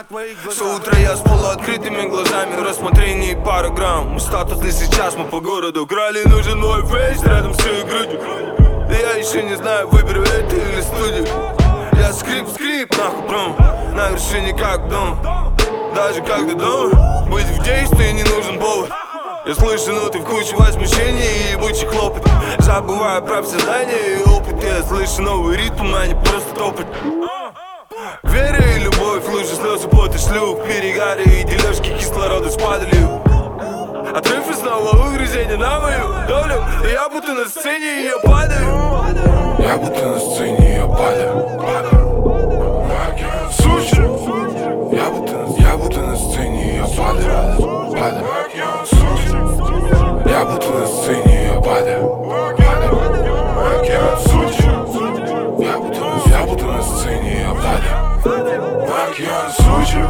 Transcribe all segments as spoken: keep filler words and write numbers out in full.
Все утро я с полуоткрытыми глазами, рассмотрение и пара грамм. Мы статусны сейчас, мы по городу крали. Нужен мой фейс рядом с ее грудью. И я еще не знаю, выберу это или студию. Я скрип-скрип, нахуй пром, на вершине как дом. Даже когда дома, быть в действии не нужен повод. Я слышу ноты в куче возмущений и ебучий хлопот. Забываю про все знания и опыт. Я слышу новый ритм, а не просто топот. Вера и любовь, лужи, слезы, пот и шлюх, перегары и дележки кислорода с падалью. Отрыв и снова угрызение на мою долю. И я будто на сцене, и я падаю. Я будто на сцене, и я падаю. Сучи. Я будто, я будто на сцене, и я падаю. Падаю. Я будто на сцене, и я падаю. Падаю. Сучи. Я будто, я будто на сцене, и я падаю. Океан сучи.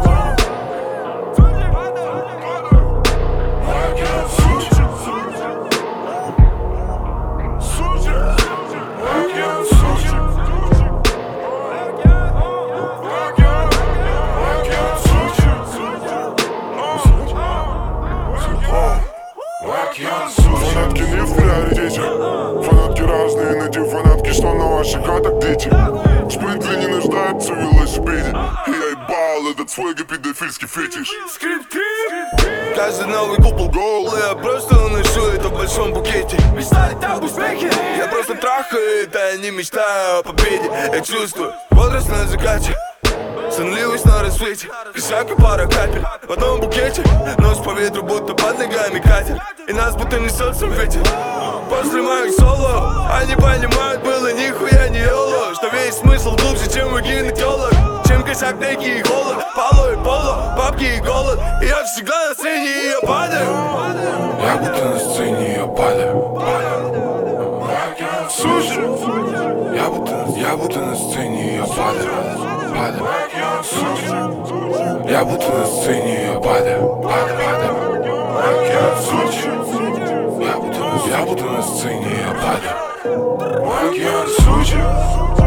Фанатки не в приоритете. Фанатки разные, найди фанатки, что на ваших хатах дети. В шпринтле не нуждаются в велосипеде. И я ебал этот свой педофильский фетиш. Каждый новый купол гол, я просто уношу это в большом букете. Мечтать об успехе, я просто трахаю это, я не мечтаю о победе. Я чувствую бодрость на закате, сонливость на рассвете, косяк и пара капель в одном букете. Нос по ветру, будто под ногами катер, и нас будто несется ветер. После моих соло они понимают, было нихуя не йоло, что весь смысл глубже, чем у гинеколог. Чем косяк, неки и холод, поло и поло, бабки и голод. И я всегда на сцене, и я падаю. Я будто на сцене, и я падаю. Суши. Я будто, я будто на сцене, и я падаю. Падаю. Я будто на сцене, и я падаю. Падаю. Сучи. Я будто, я будто на сцене, и я падаю. Океан сучи.